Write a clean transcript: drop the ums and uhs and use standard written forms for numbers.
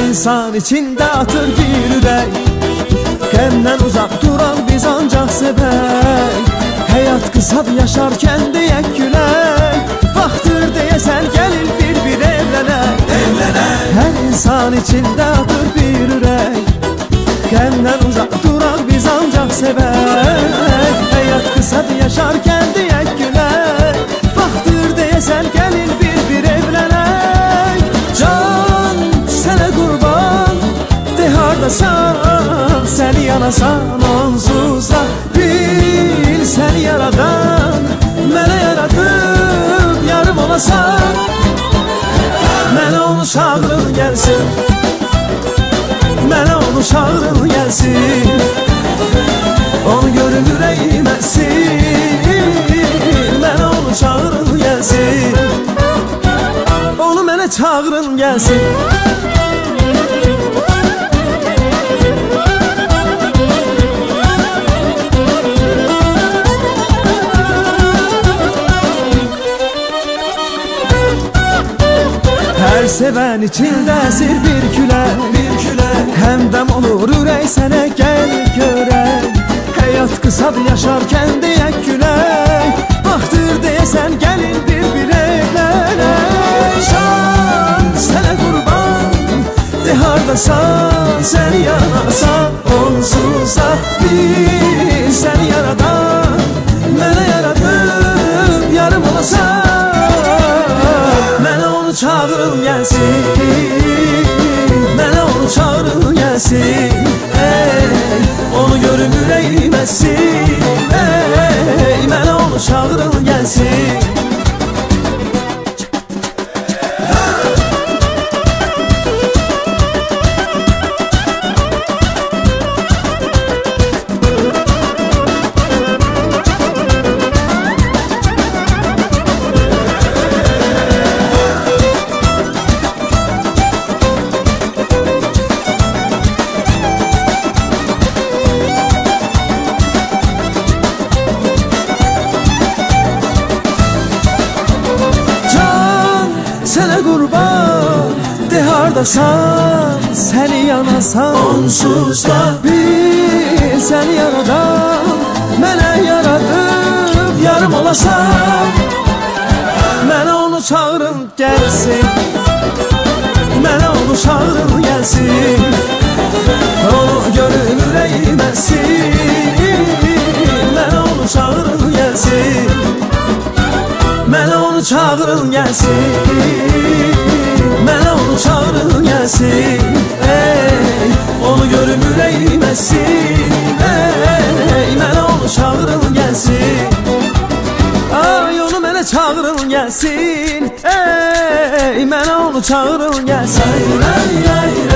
insan içinde atır bir ürək. Qəmdən uzaq duran biz ancaq sevək. Həyat qısadır yaşarkən deyək gülək. Vaxtdır deyəsən gəlir bir evlənək. Hər insan içində atır bir ürək. Qəmdən uzaq duran biz ancaq sevək. Həyat qısadır yaşarkən deyək gülək. Vaxtdır deyəsən gəlir bir evlənək. Can sənə qurban, de hardasan, səni yanasan onsuza. Bil səni yaradan, mənə yaradıb yarım olasan. Mənə onu çağırın gəlsin, mənə onu çağırın gəlsin. Onu görün ürəyim əsin, mənə onu çağırın gəlsin. Onu mənə çağırın gəlsin. Hər sevən içində əsir bir külək. Həmdəm olur ürək sənə gəl görək. Həyat qısadır yaşarkən deyək gülək. Vaxtdır deyəsən gəlin bir evlənək. Can sənə qurban, de hardasan, səni yanasan onsuza. Bil səni yaradan, mənə yaradıb yarım olasan. Mənə onu çağırın gəlsin, mənə onu çağırın gəlsin. Onu görüm ürəyim əsin, mənə onu çağırın gəlsin. Sənə qurban, de hardasan, səni yanasan onsuzda. Bil səni yaradan, mənə yaradıb yarım olasan. Mənə onu çağırın gəlsin, mənə onu çağırın gəlsin. Onu görün ürəyim əsin, mənə onu çağırın gəlsin. Mənə onu çağırın gəlsin, mənə onu çağırın gəlsin. Onu görüm ürəyim əsin, mənə onu çağırın gəlsin. Ay onu mənə çağırın gəlsin, mənə onu çağırın gəlsin.